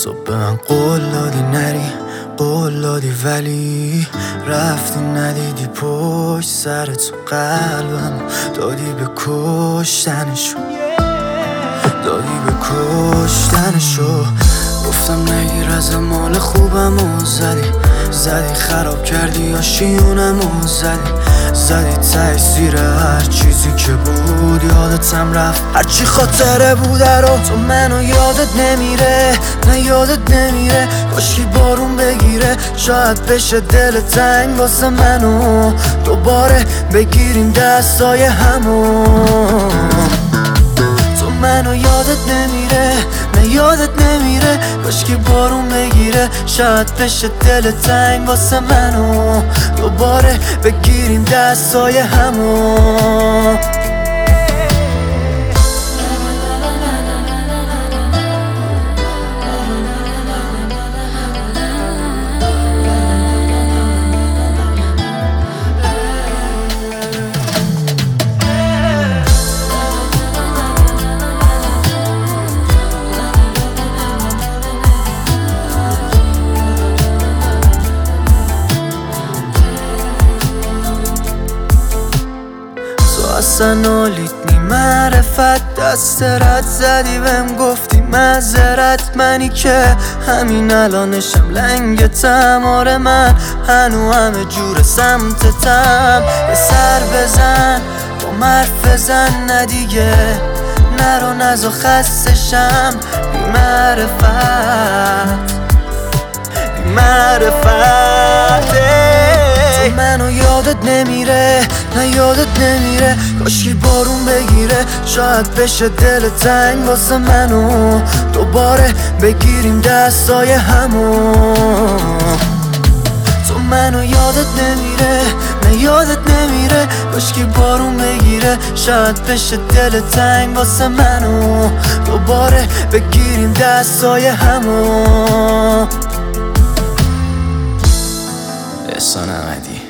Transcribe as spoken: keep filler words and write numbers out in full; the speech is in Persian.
تو به من قول دادی نری، قول دادی ولی رفتی ندیدی پشت سر تو قلبم دادی به کشتنشو، دادی به کشتنشو. گفتم نگیر از مال خوبم و زدی زدی خراب کردی آشیونم و زدی زدی تأثیر هر چیزی که بود یادتم رفت، هرچی خاطره بوده رو. تو منو یادت نمیره، نه یادت نمیره. کاشکی بارون بگیره شاید بشه دل تنگ واسه منو دوباره بگیریم دستای همون. تو منو یادت نمیره، نه یادت نمیره. کاشکی بارون بگیره شاید بشه دل تنگ واسه منو دوباره بگیریم دستای همون. اصلا نالیت نی معرفت، دست رد زدی بهم گفتی معذرت. منی که همین الانشم لنگتم، آره من هنو همه جور سمتتم. یه سر بزن با مرف بزن نه دیگه، نرو نزا خستشم بی معرفت، بی معرفت. تو منو یادت نمیره، نه یادت نمیره. کاشکی بارون بگیره شاید بشه دل تنگ واسه منو دوباره بگیریم دستای همون. تو منو یادت نمیره، نه یادت نمیره. کاشکی بارون بگیره شاید بشه دل تنگ واسه منو دوباره بگیریم دستای همون. احسان احمدی.